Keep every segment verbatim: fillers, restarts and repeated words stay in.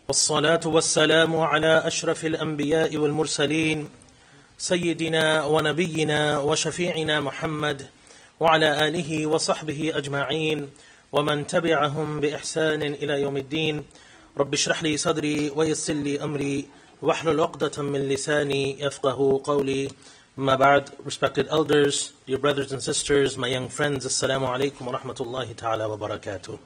والصلاة والسلام على أشرف الأنبياء والمرسلين سيدنا ونبينا وشفيعنا محمد وعلى آله وصحبه أجمعين ومن تبعهم بإحسان إلى يوم الدين. رب اشرح لي صدري ويسر لي أمري واحلل عقدة من لساني يفقه قولي. Ma ba'd, respected elders, dear brothers and sisters, my young friends, Assalamu alaikum wa rahmatullahi ta'ala wa barakatuh.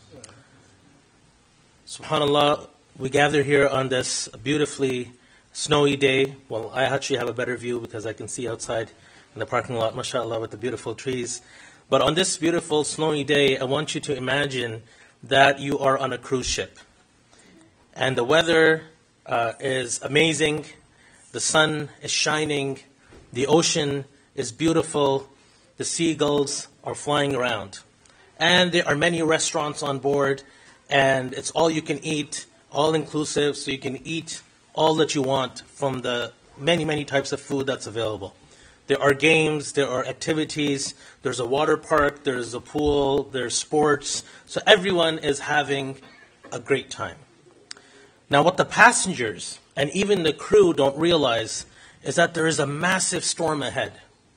SubhanAllah, we gather here on this beautifully snowy day. Well, I actually have a better view because I can see outside in the parking lot, mashallah, with the beautiful trees. But on this beautiful snowy day, I want you to imagine that you are on a cruise ship. And the weather uh, is amazing, the sun is shining, the ocean is beautiful, the seagulls are flying around. And there are many restaurants on board, and it's all you can eat, all inclusive, so you can eat all that you want from the many, many types of food that's available. There are games, there are activities, there's a water park, there's a pool, there's sports, so everyone is having a great time. Now what the passengers and even the crew don't realize is that there is a massive storm ahead.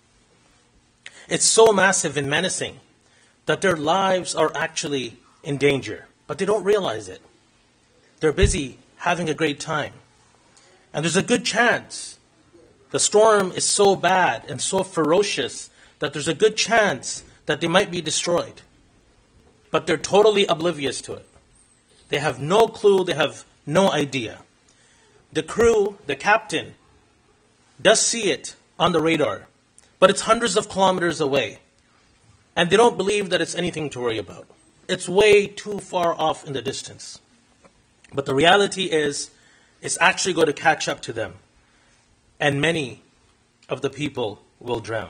It's so massive and menacing that their lives are actually in danger, but they don't realize it. They're busy having a great time. And there's a good chance the storm is so bad and so ferocious that there's a good chance that they might be destroyed. But they're totally oblivious to it. They have no clue, they have no idea. The crew, the captain, does see it on the radar, but it's hundreds of kilometers away. And they don't believe that it's anything to worry about. It's way too far off in the distance. But the reality is, it's actually going to catch up to them. And many of the people will drown.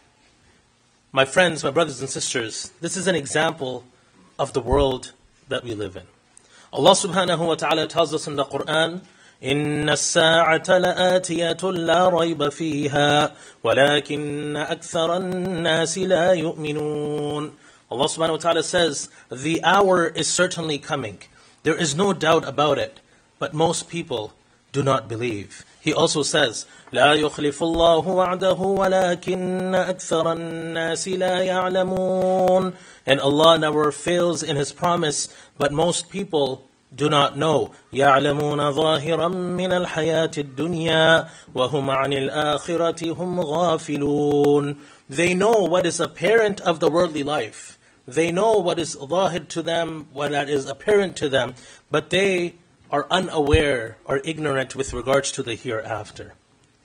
My friends, my brothers and sisters, this is an example of the world that we live in. Allah subhanahu wa ta'ala tells us in the Quran, إن الساعة لآتية لا ريب فيها ولكن أكثر الناس لا يؤمنون. Allah subhanahu wa ta'ala says, the hour is certainly coming. There is no doubt about it, but most people do not believe. He also says, لا يخلف الله وعده ولكن أكثر الناس لا يعلمون. And Allah never fails in His promise, but most people do not know. يَعْلَمُونَ ظَاهِرًا مِنَ الْحَيَاةِ الدُّنْيَا وَهُمْ عَنِ الْآخِرَةِ هُمْ غَافِلُونَ. They know what is apparent of the worldly life. They know what is ظاهر to them, what that is apparent to them, but they are unaware or ignorant with regards to the hereafter.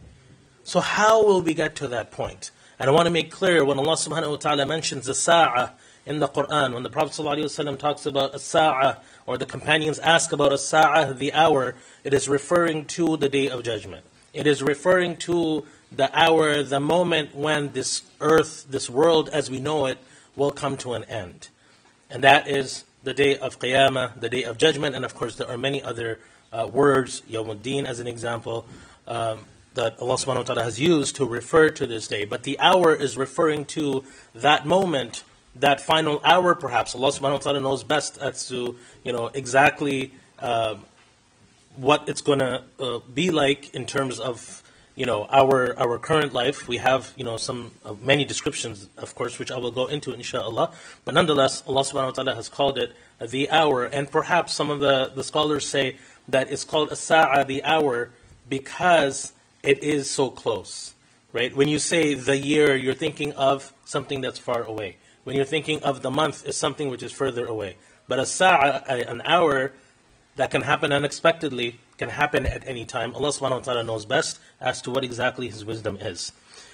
So how will we get to that point? And I want to make clear, when Allah subhanahu wa ta'ala mentions the sa'ah in the Quran, when the Prophet ﷺ talks about a sa'ah, or the companions ask about a sa'ah, the hour, it is referring to the Day of Judgment. It is referring to the hour, the moment when this earth, this world as we know it, will come to an end. And that is the Day of Qiyamah, the Day of Judgment, and of course there are many other uh, words, Yawmuddin as an example, um, that Allah subhanahu wa ta'ala has used to refer to this day. But the hour is referring to that moment, that final hour perhaps. Allah subhanahu wa ta'ala knows best as to, you know, exactly uh, what it's going to uh, be like in terms of, you know, our our current life. We have, you know, some uh, many descriptions, of course, which I will go into inshallah. But nonetheless, Allah subhanahu wa ta'ala has called it uh, the hour. And perhaps some of the, the scholars say that it's called a sa'a, the hour, because it is so close, right? When you say the year, you're thinking of something that's far away. When you're thinking of the month, is something which is further away. But a sa'a, an hour that can happen unexpectedly, can happen at any time. Allah subhanahu wa ta'ala knows best as to what exactly His wisdom is.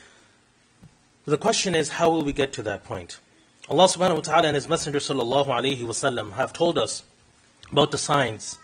The question is, how will we get to that point? Allah subhanahu wa ta'ala and His Messenger sallallahu alayhi wa sallam have told us about the signs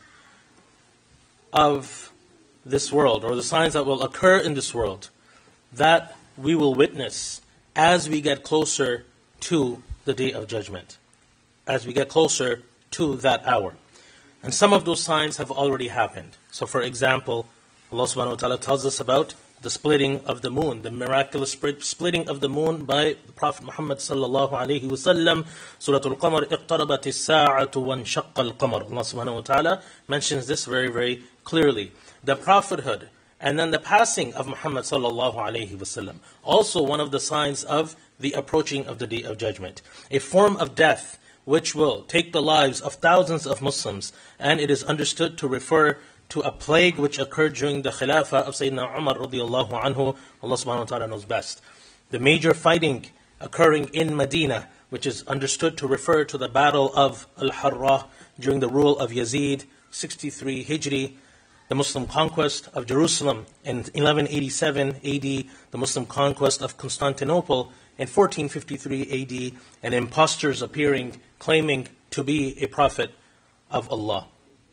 of this world, or the signs that will occur in this world, that we will witness as we get closer to the Day of Judgment, as we get closer to that hour. And some of those signs have already happened. So for example, Allah subhanahu wa ta'ala tells us about the splitting of the moon, the miraculous splitting of the moon by the Prophet Muhammad sallallahu alayhi wa sallam. Surah Al-Qamar, اقتربت الساعة وانشق القمر. Allah subhanahu wa ta'ala mentions this very, very clearly. The prophethood, and then the passing of Muhammad sallallahu alayhi wa sallam. Also one of the signs of the approaching of the Day of Judgment. A form of death which will take the lives of thousands of Muslims, and it is understood to refer to a plague which occurred during the Khilafah of Sayyidina Umar radiallahu anhu. Allah subhanahu wa ta'ala knows best. The major fighting occurring in Medina, which is understood to refer to the battle of Al-Harrah during the rule of Yazid, sixty-three Hijri, the Muslim conquest of Jerusalem in eleven eighty-seven A D, the Muslim conquest of Constantinople in fourteen fifty-three A D, and impostors appearing, claiming to be a prophet of Allah.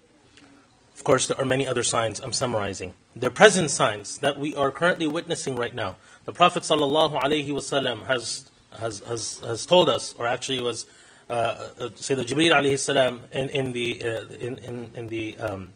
Of course, there are many other signs I'm summarizing. The present signs that we are currently witnessing right now. The Prophet sallallahu alaihi wasallam has has has has told us, or actually was uh, uh, Sayyidina Jibreel alayhi salam in in the uh, in in in the um,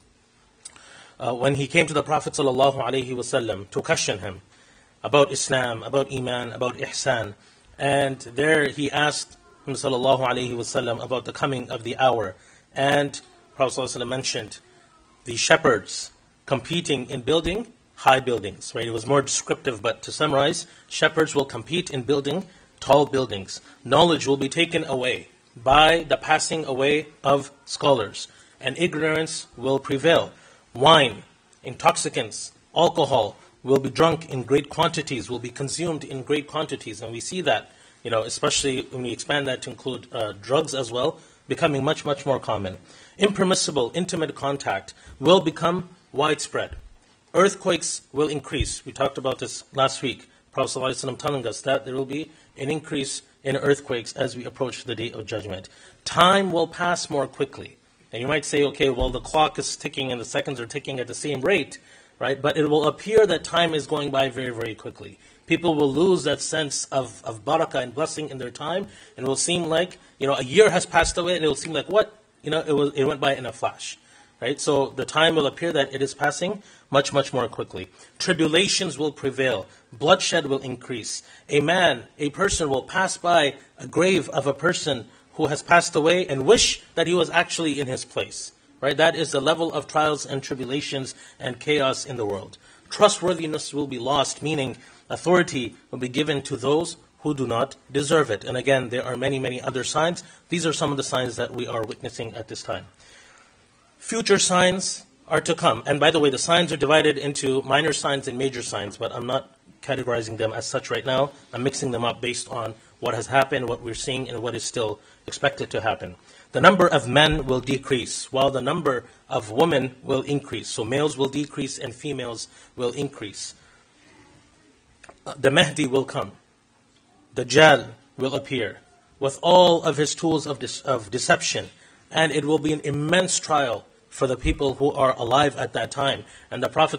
uh, when he came to the Prophet sallallahu alaihi wasallam to question him about Islam, about Iman, about Ihsan, and there he asked him sallallahu alaihi wasallam about the coming of the hour, and Prophet sallallahu alaihi wasallam mentioned the shepherds competing in building high buildings, right? It was more descriptive, but to summarize, shepherds will compete in building tall buildings. Knowledge will be taken away by the passing away of scholars, and ignorance will prevail. Wine, intoxicants, alcohol will be drunk in great quantities, will be consumed in great quantities, and we see that, you know, especially when we expand that to include uh, drugs as well, becoming much, much more common. Impermissible, intimate contact will become widespread. Earthquakes will increase. We talked about this last week. Prophet ﷺ telling us that there will be an increase in earthquakes as we approach the Day of Judgment. Time will pass more quickly. And you might say, okay, well, the clock is ticking and the seconds are ticking at the same rate, right? But it will appear that time is going by very, very quickly. People will lose that sense of, of barakah and blessing in their time, and it will seem like, you know, a year has passed away, and it will seem like, what? You know, it, was, it went by in a flash, right? So the time will appear that it is passing much, much more quickly. Tribulations will prevail. Bloodshed will increase. A man, a person will pass by a grave of a person who has passed away and wish that he was actually in his place, right? That is the level of trials and tribulations and chaos in the world. Trustworthiness will be lost, meaning authority will be given to those who do not deserve it. And again, there are many, many other signs. These are some of the signs that we are witnessing at this time. Future signs are to come. And by the way, the signs are divided into minor signs and major signs, but I'm not categorizing them as such right now. I'm mixing them up based on what has happened, what we're seeing, and what is still expected to happen. The number of men will decrease, while the number of women will increase. So males will decrease and females will increase. The Mahdi will come. Dajjal will appear with all of his tools of, de- of deception, and it will be an immense trial for the people who are alive at that time. And the Prophet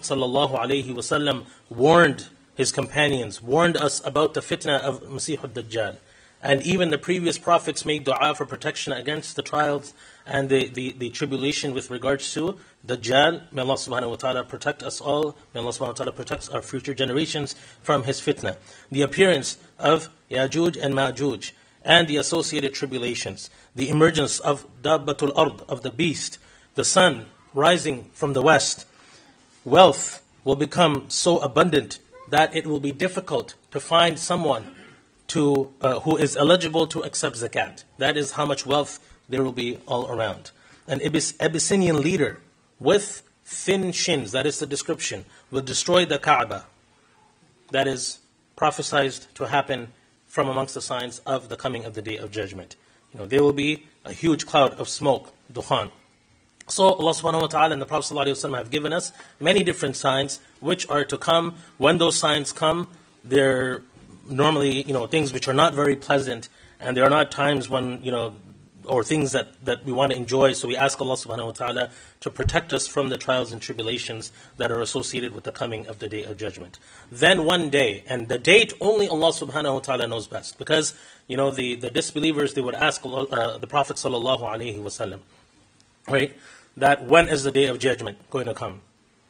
ﷺ warned his companions, warned us about the fitna of Masih al-Dajjal. And even the previous prophets made dua for protection against the trials and the, the, the tribulation with regards to Dajjal. May Allah subhanahu wa ta'ala protect us all. May Allah subhanahu wa ta'ala protect our future generations from his fitna. The appearance of Ya'juj and Ma'juj and the associated tribulations. The emergence of Dabbatul Ard, of the beast. The sun rising from the west. Wealth will become so abundant that it will be difficult to find someone to uh, who is eligible to accept zakat. That is how much wealth there will be all around. An Abyssinian leader with thin shins, that is the description, will destroy the Kaaba. That is prophesied to happen from amongst the signs of the coming of the Day of Judgment. You know, there will be a huge cloud of smoke, dukhan. So Allah subhanahu wa ta'ala and the Prophet sallallahu alaihi wasallam have given us many different signs which are to come. When those signs come, they're normally, you know, things which are not very pleasant, and there are not times when, you know, or things that, that we want to enjoy. So we ask Allah subhanahu wa ta'ala to protect us from the trials and tribulations that are associated with the coming of the Day of Judgment. Then one day, and the date only Allah subhanahu wa ta'ala knows best, because, you know, the, the disbelievers, they would ask Allah, uh, the Prophet sallallahu alaihi wasallam, right, that when is the Day of Judgment going to come?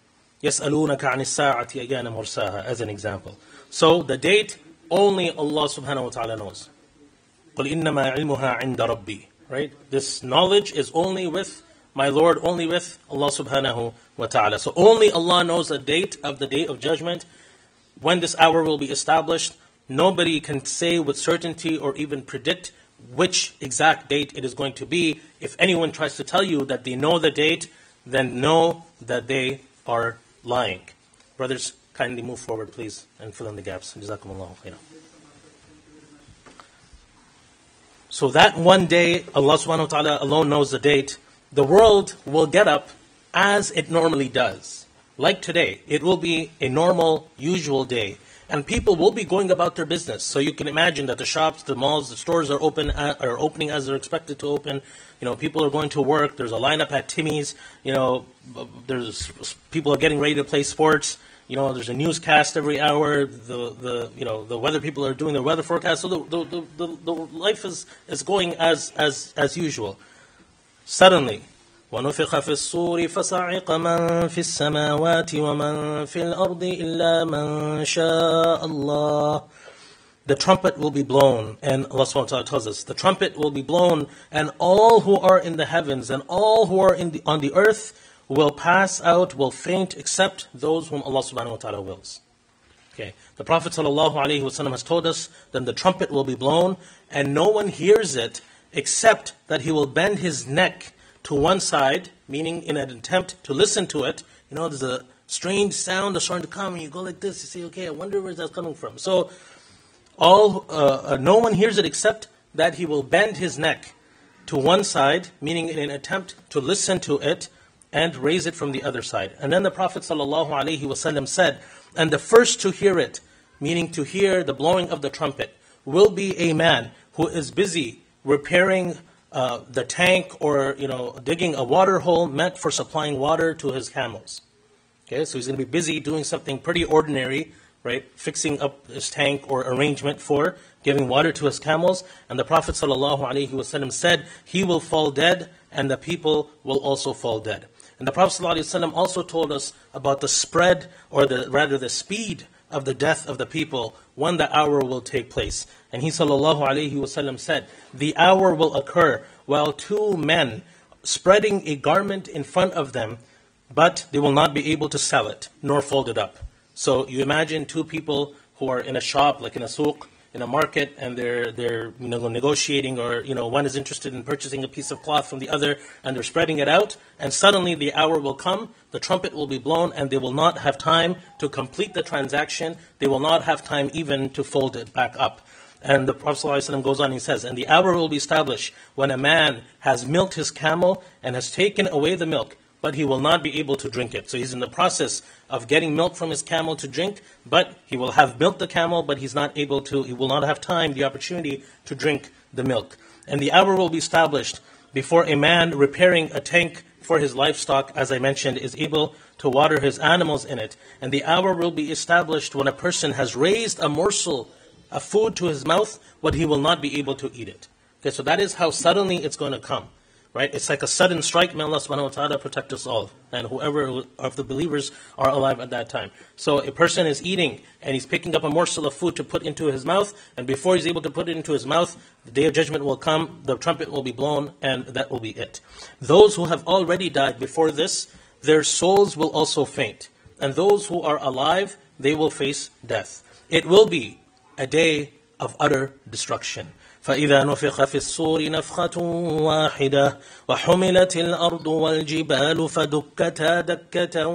يَسْأَلُونَكَ عَنِ السَّاعَةِ أَيَّانَ مُرْسَاهَا, as an example. So the date, only Allah subhanahu wa ta'ala knows. قُلْ إِنَّمَا عِلْمُهَا عِنْدَ رَبِّي. Right? This knowledge is only with my Lord, only with Allah subhanahu wa ta'ala. So only Allah knows the date of the day of judgment, when this hour will be established. Nobody can say with certainty or even predict which exact date it is going to be. If anyone tries to tell you that they know the date, then know that they are lying. Brothers, kindly move forward, please, and fill in the gaps. Jazakumullahu khairan. So that one day, Allah subhanahu wa ta'ala alone knows the date. The world will get up as it normally does. Like today, it will be a normal, usual day. And people will be going about their business. So you can imagine that the shops, the malls, the stores are open are opening as they're expected to open. You know, people are going to work. There's a lineup at Timmy's. You know, there's people are getting ready to play sports. You know, there's a newscast every hour. The the you know the weather people are doing their weather forecast. So the the, the, the, the life is, is going as as as usual. Suddenly, وَنُفِخَ فِي الصُّورِ فَصَعِقَ مَنْ فِي السَّمَاوَاتِ وَمَنْ فِي الْأَرْضِ إِلَّا مَنْ شَاءَ اللَّهُ. The trumpet will be blown, and Allah subhanahu wa ta'ala tells us, the trumpet will be blown, and all who are in the heavens and all who are in the, on the earth will pass out, will faint, except those whom Allah subhanahu wa ta'ala wills. Okay. The Prophet sallallahu alaihi wasallam has told us, then the trumpet will be blown, and no one hears it except that he will bend his neck to one side, meaning in an attempt to listen to it. You know, there's a strange sound that's starting to come, and you go like this, you say, okay, I wonder where that's coming from. So, all uh, uh, no one hears it except that he will bend his neck to one side, meaning in an attempt to listen to it, and raise it from the other side. And then the Prophet ﷺ said, and the first to hear it, meaning to hear the blowing of the trumpet, will be a man who is busy repairing uh, the tank or you know digging a water hole meant for supplying water to his camels. Okay, so he's going to be busy doing something pretty ordinary, right? Fixing up his tank or arrangement for giving water to his camels. And the Prophet ﷺ said, he will fall dead and the people will also fall dead. And the Prophet ﷺ also told us about the spread, or the rather the speed of the death of the people when the hour will take place. And he ﷺ said, the hour will occur while two men spreading a garment in front of them, but they will not be able to sell it, nor fold it up. So you imagine two people who are in a shop, like in a souk, in a market, and they're they're you know negotiating, or you know one is interested in purchasing a piece of cloth from the other, and they're spreading it out, and suddenly the hour will come, the trumpet will be blown, and they will not have time to complete the transaction. They will not have time even to fold it back up. And the Prophet ﷺ goes on, he says, and the hour will be established when a man has milked his camel and has taken away the milk, but he will not be able to drink it. So he's in the process of getting milk from his camel to drink, but he will have milked the camel, but he's not able to, he will not have time, the opportunity to drink the milk. And the hour will be established before a man repairing a tank for his livestock, as I mentioned, is able to water his animals in it. And the hour will be established when a person has raised a morsel of food to his mouth, but he will not be able to eat it. Okay, so that is how suddenly it's going to come. Right? It's like a sudden strike. May Allah subhanahu wa ta'ala protect us all, and whoever of the believers are alive at that time. So a person is eating, and he's picking up a morsel of food to put into his mouth, and before he's able to put it into his mouth, the day of judgment will come, the trumpet will be blown, and that will be it. Those who have already died before this, their souls will also faint. And those who are alive, they will face death. It will be a day of utter destruction. فإذا نفخ في الصور نفخة واحدة وحملت الأرض والجبال فدكتا دكة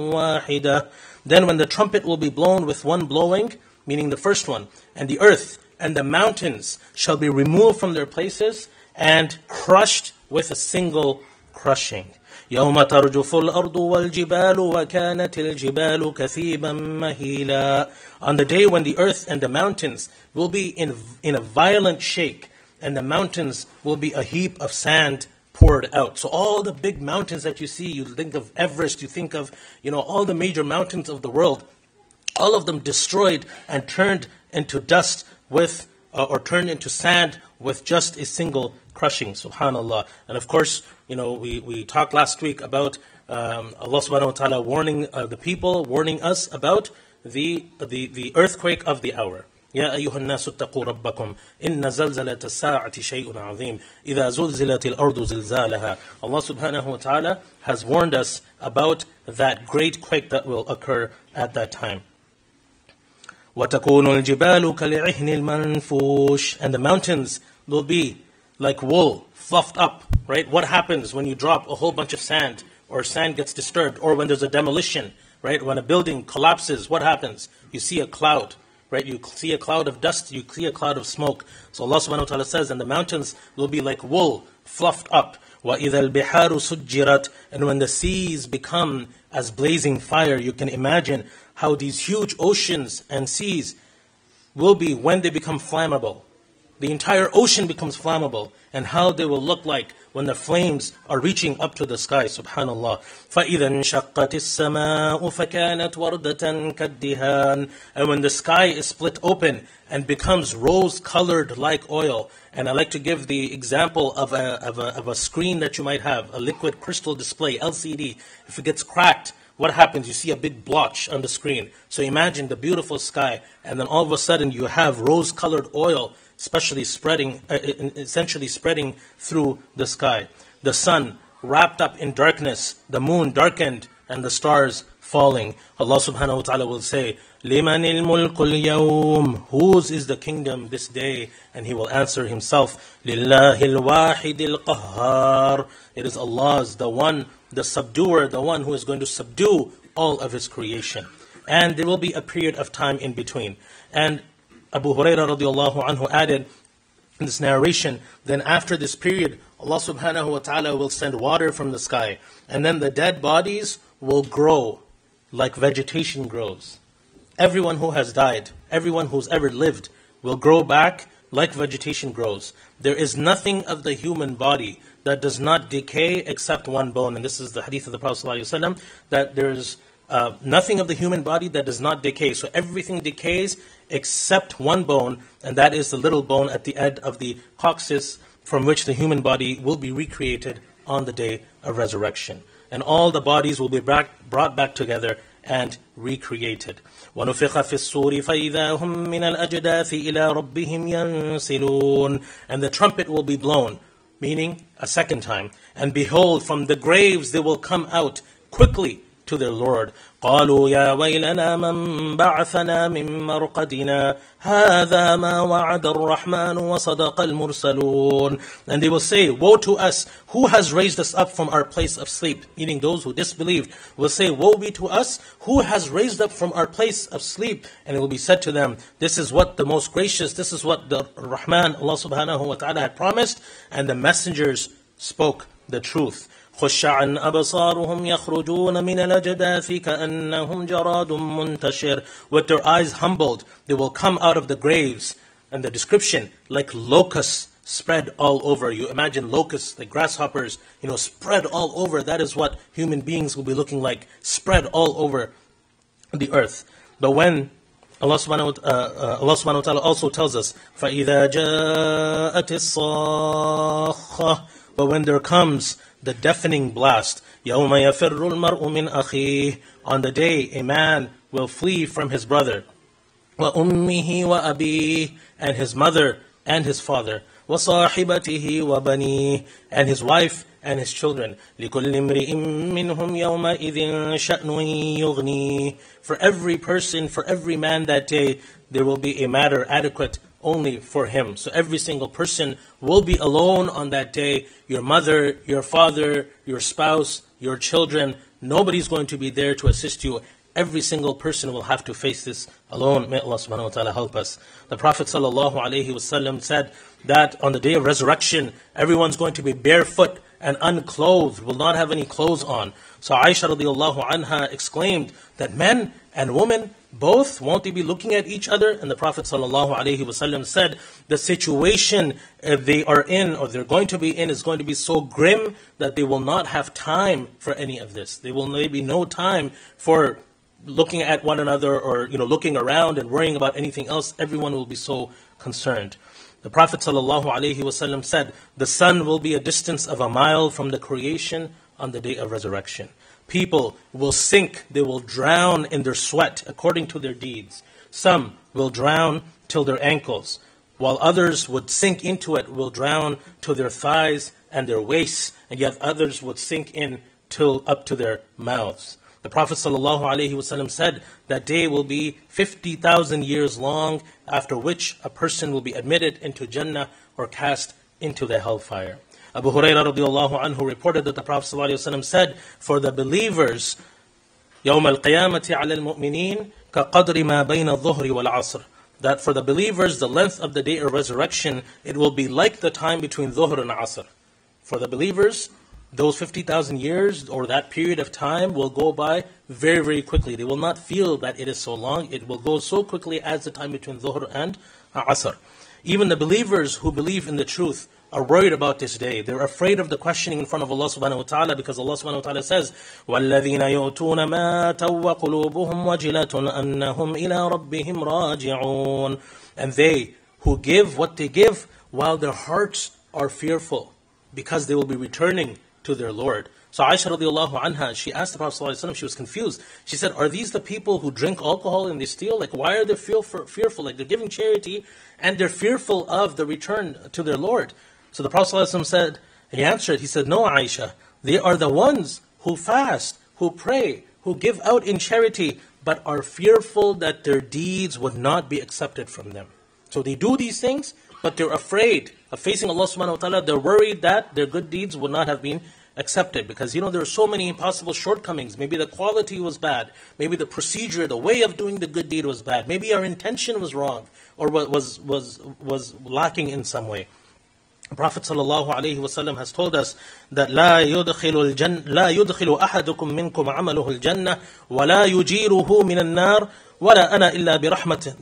واحدة. Then when the trumpet will be blown with one blowing, meaning the first one, and the earth and the mountains shall be removed from their places and crushed with a single crushing. يوم ترجف الأرض والجبال وكانت الجبال كثيبا مهيلا. On the day when the earth and the mountains will be in, in a violent shake, and the mountains will be a heap of sand poured out. So all the big mountains that you see, you think of Everest, you think of, you know, all the major mountains of the world, all of them destroyed and turned into dust with, uh, or turned into sand with just a single crushing. Subhanallah. And of course, you know, we, we talked last week about um, Allah subhanahu wa ta'ala warning uh, the people, warning us about the, the, the earthquake of the hour. يا أيها الناس اتقوا ربكم إن زلزلة الساعة شيء عظيم إذا زلزلت الأرض زلزالها. Allah subhanahu wa ta'ala has warned us about that great quake that will occur at that time. وتكون الجبال كالعهن المنفوش. And the mountains will be like wool, fluffed up, right? What happens when you drop a whole bunch of sand, or sand gets disturbed, or when there's a demolition, right? When a building collapses, what happens? You see a cloud. Right, you see a cloud of dust, you see a cloud of smoke. So Allah subhanahu wa ta'ala says, and the mountains will be like wool, fluffed up. وَإِذَا الْبِحَارُ سُجِّرَتْ. And when the seas become as blazing fire, you can imagine how these huge oceans and seas will be when they become flammable. The entire ocean becomes flammable, and how they will look like when the flames are reaching up to the sky, subhanallah. فَإِذَا انشَقَّتِ السَّمَاءُ فَكَانَتْ وَرْدَةً كَالدِّهَانِ. And when the sky is split open and becomes rose-colored like oil. And I like to give the example of a, of, a, of a screen that you might have, a liquid crystal display, L C D. If it gets cracked, what happens? You see a big blotch on the screen. So imagine the beautiful sky, and then all of a sudden you have rose-colored oil, especially spreading, uh, essentially spreading through the sky. The sun wrapped up in darkness, the moon darkened, and the stars falling. Allah subhanahu wa ta'ala will say, لِمَنِ الْمُلْكُ الْيَوْمِ. Whose is the kingdom this day? And he will answer himself, لِلَّهِ الْوَاحِدِ الْقَهَّارِ. It is Allah's, the one, the subduer, the one who is going to subdue all of His creation. And there will be a period of time in between. And Abu Hurairah radiallahu anhu added in this narration, then after this period, Allah subhanahu wa ta'ala will send water from the sky, and then the dead bodies will grow like vegetation grows. Everyone who has died, everyone who's ever lived, will grow back like vegetation grows. There is nothing of the human body that does not decay except one bone. And this is the hadith of the Prophet ﷺ, that there is uh, nothing of the human body that does not decay. So everything decays except one bone, and that is the little bone at the end of the coccyx, from which the human body will be recreated on the day of resurrection. And all the bodies will be brought back together and recreated. وَنُفِخَ فِي الصُّورِ فَإِذَا هُمْ مِنَ الْأَجْدَاثِ إِلَىٰ رَبِّهِمْ يَنْسِلُونَ. And the trumpet will be blown, meaning a second time. And behold, from the graves they will come out quickly to their Lord. قالوا يا ويلنا من بعثنا من مرقدنا هذا ما وعد الرحمن وصدق المرسلون. And they will say, woe to us, who has raised us up from our place of sleep? Meaning those who disbelieved will say, woe be to us, who has raised up from our place of sleep? And it will be said to them, this is what the most gracious, this is what the Rahman, Allah subhanahu wa ta'ala had promised, and the messengers spoke the truth. خش عن أبصارهم يخرجون من الأجداث كأنهم جراد منتشر. With their eyes humbled, they will come out of the graves. And the description, like locusts spread all over. You imagine locusts, like grasshoppers, you know, spread all over. That is what human beings will be looking like, spread all over the earth. But when Allah subhanahu, uh, uh, Allah subhanahu wa ta'ala also tells us, فَإِذَا جَاءَتِ الصَّاخَّةِ. But when there comes the deafening blast, يَوْمَ يَفِرُّ الْمَرْءُ مِنْ أَخِيهِ. On the day a man will flee from his brother, وَأُمِّهِ وَأَبِيهِ. And his mother and his father, وَصَاحِبَتِهِ وَبَنِيهِ. And his wife and his children. لِكُلِّ امْرِئٍ مِّنْهُمْ يَوْمَئِذٍ شَأْنٌ يُغْنِيهِ. For every person, for every man that day, there will be a matter adequate only for him. So every single person will be alone on that day. Your mother, your father, your spouse, your children, nobody's going to be there to assist you. Every single person will have to face this alone. May Allah subhanahu wa ta'ala help us. The Prophet sallallahu alaihi wasallam said that on the day of resurrection, everyone's going to be barefoot and unclothed, will not have any clothes on. So Aisha radiallahu anha exclaimed that men and women, both, won't they be looking at each other? And the Prophet sallallahu alaihi wasallam said, the situation they are in, or they're going to be in, is going to be so grim that they will not have time for any of this. There will maybe no time for looking at one another, or you know, looking around and worrying about anything else. Everyone will be so concerned. The Prophet sallallahu alaihi wasallam said, the sun will be a distance of a mile from the creation on the day of resurrection. people will sink, they will drown in their sweat according to their deeds. Some will drown till their ankles, while others would sink into it, will drown to their thighs and their waists, and yet others would sink in till up to their mouths. The Prophet ﷺ said that day will be fifty thousand years long, after which a person will be admitted into Jannah or cast into the hellfire. Abu Hurairah radiallahu anhu reported that the Prophet ﷺ said, for the believers, يوم القيامة على المؤمنين كقدر ما بين الظهر والعصر, that for the believers, the length of the day of resurrection, it will be like the time between Dhuhr and Asr. For the believers, those fifty thousand years, or that period of time, will go by very, very quickly. They will not feel that it is so long. It will go so quickly as the time between Dhuhr and Asr. Even the believers who believe in the truth are worried about this day. They're afraid of the questioning in front of Allah subhanahu wa ta'ala, because Allah subhanahu wa ta'ala says, وَالَّذِينَ يُؤْتُونَ مَا تَوَّ قُلُوبُهُمْ وَجِلَةٌ أَنَّهُمْ إِلَىٰ رَبِّهِمْ رَاجِعُونَ. And they who give what they give while their hearts are fearful, because they will be returning to their Lord. So Aisha radiallahu anha, she asked the Prophet ﷺ, she was confused. She said, are these the people who drink alcohol and they steal? Like, why are they feel fearful? Like, they're giving charity and they're fearful of the return to their Lord. So the Prophet ﷺ said, he answered, he said, no, Aisha, they are the ones who fast, who pray, who give out in charity, but are fearful that their deeds would not be accepted from them. So they do these things, but they're afraid of facing Allah subhanahu wa ta'ala. They're worried that their good deeds would not have been accepted, because you know there are so many possible shortcomings. Maybe the quality was bad, maybe the procedure, the way of doing the good deed was bad, maybe our intention was wrong, or was was was lacking in some way. The Prophet ﷺ has told us that لا يدخل الجنة لا يدخل أحدكم منكم عمله الجنة ولا يجيره من النار ولا أنا إلا برحمة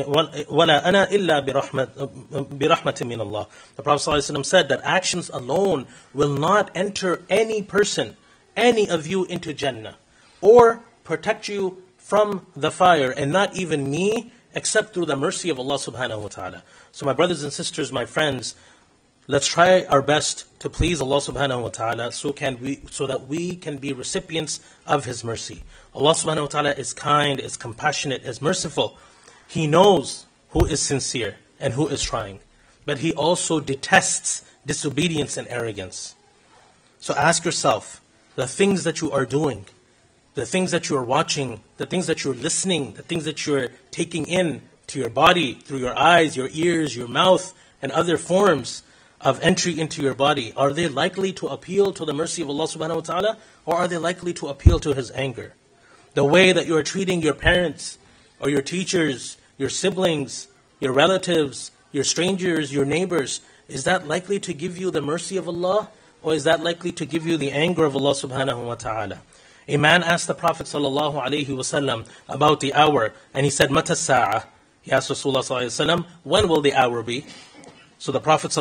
ولا أنا إلا برحمة برحمة من الله. The Prophet ﷺ said that actions alone will not enter any person, any of you, into Jannah, or protect you from the fire, and not even me, except through the mercy of Allah subhanahu wa ta'ala. So my brothers and sisters, my friends, let's try our best to please Allah subhanahu wa ta'ala, so can we, so that we can be recipients of His mercy. Allah subhanahu wa ta'ala is kind, is compassionate, is merciful. He knows who is sincere and who is trying. But He also detests disobedience and arrogance. So ask yourself, the things that you are doing, the things that you are watching, the things that you're listening, the things that you're taking in to your body, through your eyes, your ears, your mouth, and other forms of entry into your body, are they likely to appeal to the mercy of Allah subhanahu wa ta'ala, or are they likely to appeal to His anger? The way that you are treating your parents, or your teachers, your siblings, your relatives, your strangers, your neighbors, is that likely to give you the mercy of Allah, or is that likely to give you the anger of Allah subhanahu wa ta'ala? A man asked the Prophet sallallahu alaihi wasallam about the hour, and he said, Mata sa'a? He asked Rasulullah sallallahu alaihi wasallam, when will the hour be? So the Prophet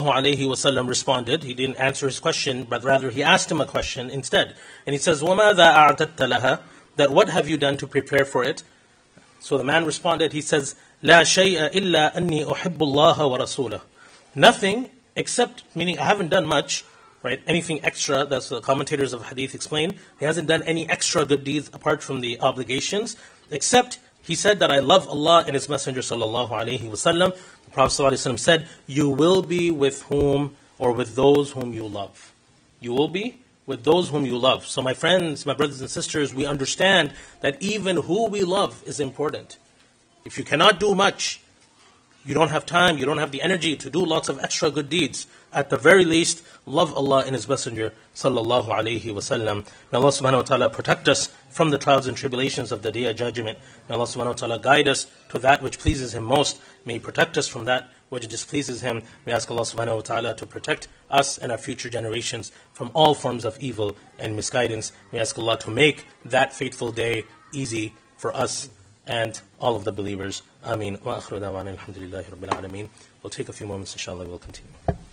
ﷺ responded. He didn't answer his question, but rather he asked him a question instead. And he says, وَمَاذَا أَعْتَدْتَ لَهَا? That what have you done to prepare for it? So the man responded, he says, لَا شَيْءَ إِلَّا أَنِّي أُحِبُّ اللَّهَ وَرَسُولَهُ. Nothing except, meaning I haven't done much, right? Anything extra, that's the commentators of hadith explain. He hasn't done any extra good deeds apart from the obligations, except he said that I love Allah and His Messenger sallallahu alaihi wasallam. The Prophet sallallahu alaihi wasallam said, you will be with whom, or with those whom you love. You will be with those whom you love. So my friends, my brothers and sisters, we understand that even who we love is important. If you cannot do much, you don't have time, you don't have the energy to do lots of extra good deeds, at the very least, love Allah and His Messenger sallallahu alaihi wasallam. May Allah subhanahu wa ta'ala protect us from the trials and tribulations of the Day of Judgment. May Allah subhanahu wa ta'ala guide us to that which pleases Him most. May He protect us from that which displeases Him. May I ask Allah subhanahu wa ta'ala to protect us and our future generations from all forms of evil and misguidance. May I ask Allah to make that fateful day easy for us and all of the believers. Ameen. Wa akhiru da'wana alhamdulillahi rabbil alameen. We'll take a few moments, inshallah, we'll continue.